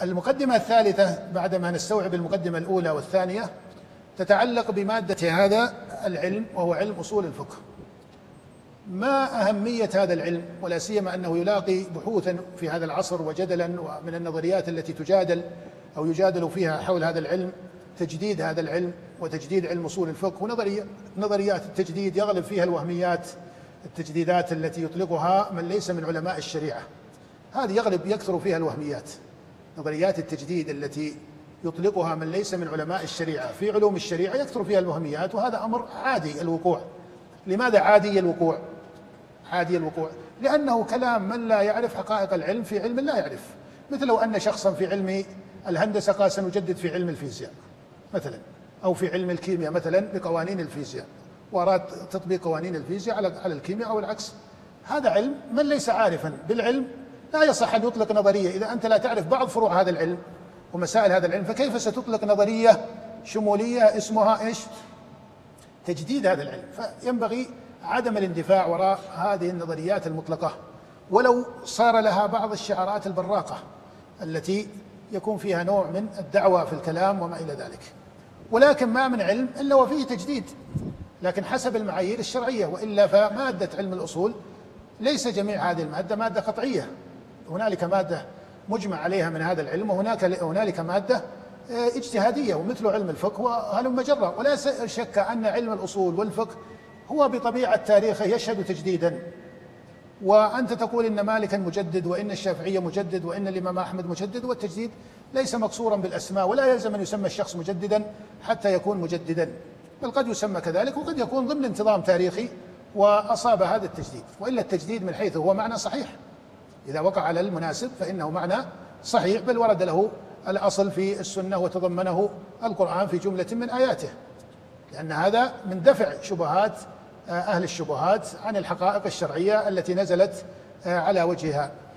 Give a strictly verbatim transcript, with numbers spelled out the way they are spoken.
المقدمة الثالثة بعدما نستوعب المقدمة الأولى والثانية تتعلق بمادة هذا العلم، وهو علم أصول الفقه. ما أهمية هذا العلم، ولا سيما أنه يلاقي بحوثا في هذا العصر وجدلا، ومن النظريات التي تجادل أو يجادل فيها حول هذا العلم تجديد هذا العلم وتجديد علم أصول الفقه. ونظريات نظريات التجديد يغلب فيها الوهميات، التجديدات التي يطلقها من ليس من علماء الشريعة، هذه يغلب يكثر فيها الوهميات. نظريات التجديد التي يطلقها من ليس من علماء الشريعة في علوم الشريعة يكثر فيها الوهميات، وهذا أمر عادي الوقوع. لماذا عادي الوقوع؟ عادي الوقوع لأنه كلام من لا يعرف حقائق العلم في علم لا يعرف. مثل لو أن شخصا في علم الهندسة قال سنجدد في علم الفيزياء مثلا، أو في علم الكيمياء مثلا بقوانين الفيزياء، وأراد تطبيق قوانين الفيزياء على على الكيمياء أو العكس. هذا علم من ليس عارفا بالعلم لا يصح أن يطلق نظرية. إذا أنت لا تعرف بعض فروع هذا العلم ومسائل هذا العلم، فكيف ستطلق نظرية شمولية اسمها إيش؟ تجديد هذا العلم. فينبغي عدم الاندفاع وراء هذه النظريات المطلقة، ولو صار لها بعض الشعارات البراقة التي يكون فيها نوع من الدعوة في الكلام وما إلى ذلك. ولكن ما من علم إلا وفيه تجديد، لكن حسب المعايير الشرعية، وإلا فمادة علم الأصول ليس جميع هذه المادة مادة قطعية. هنالك مادة مجمع عليها من هذا العلم، وهناك هنالك مادة اجتهادية، ومثل علم الفقه وهلم جرة. ولا شك أن علم الأصول والفقه هو بطبيعة تاريخه يشهد تجديدا. وأنت تقول إن مالكا مجدد، وإن الشافعية مجدد، وإن الإمام أحمد مجدد، والتجديد ليس مقصورا بالأسماء، ولا يلزم أن يسمى الشخص مجددا حتى يكون مجددا، بل قد يسمى كذلك، وقد يكون ضمن انتظام تاريخي وأصاب هذا التجديد. وإلا التجديد من حيث هو معنى صحيح، إذا وقع على المناسب فإنه معنى صحيح، بل ورد له الأصل في السنة وتضمنه القرآن في جملة من آياته، لأن هذا من دفع شبهات أهل الشبهات عن الحقائق الشرعية التي نزلت على وجهها.